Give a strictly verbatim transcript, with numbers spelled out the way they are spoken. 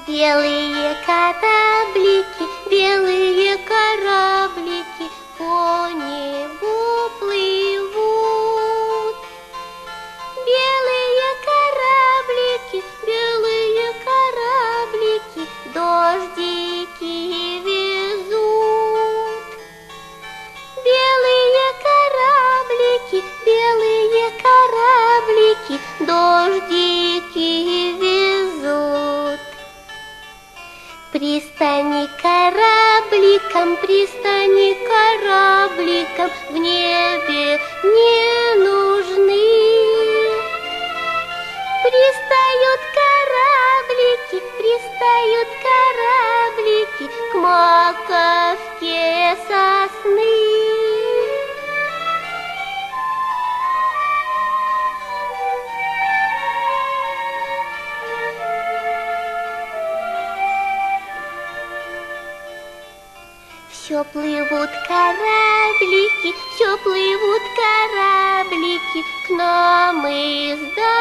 Белые кораблики, белые кораблики по небу плывут. Белые кораблики, белые кораблики дождики везут. Белые кораблики, белые кораблики дождики везут. Пристани корабликом, пристани корабликом, в небе не нужны. Пристают кораблики, пристают кораблики к маковке сосны. Все плывут кораблики, все плывут кораблики к нам издалека.